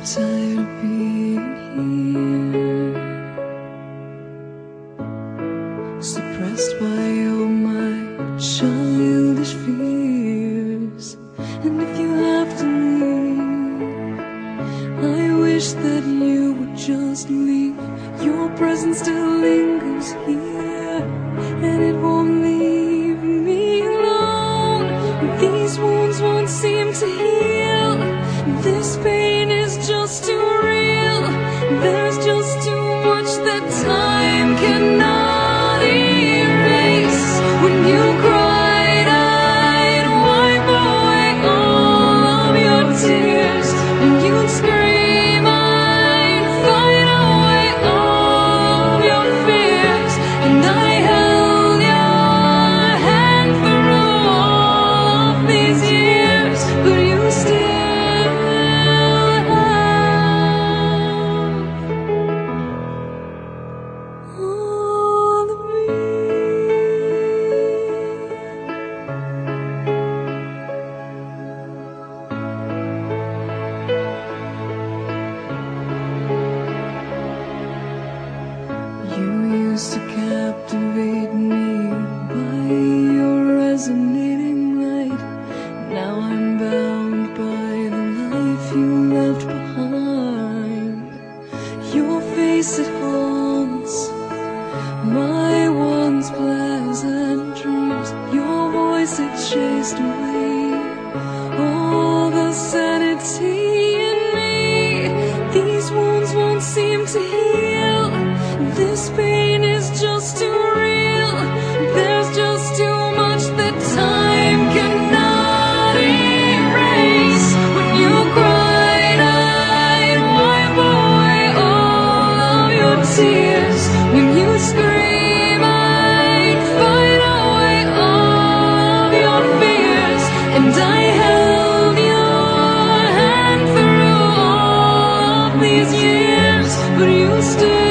tired of being here, suppressed by all my childish fears. And if you have to leave, I wish that you would just leave. Your presence still lingers here, and it won't leave me alone. These wounds won't seem to heal. This pain is just too real. There's just too much that time cannot erase. When you cried, I'd wipe away all of your tears. When you'd scream, I'd fight away all of your fears. And I held your hand through all of these years, but you still used to captivate me by your resonating light. Now I'm bound by the life you left behind. Your face, it haunts my once pleasant dreams. Your voice, it chased away all the sanity in me. These wounds won't seem to heal. This pain is just too real. There's just too much that time cannot erase. When you cried, I'd wipe away all of your tears. When you scream, I'd fight away all of your fears. And I held your hand through all of these years, but you still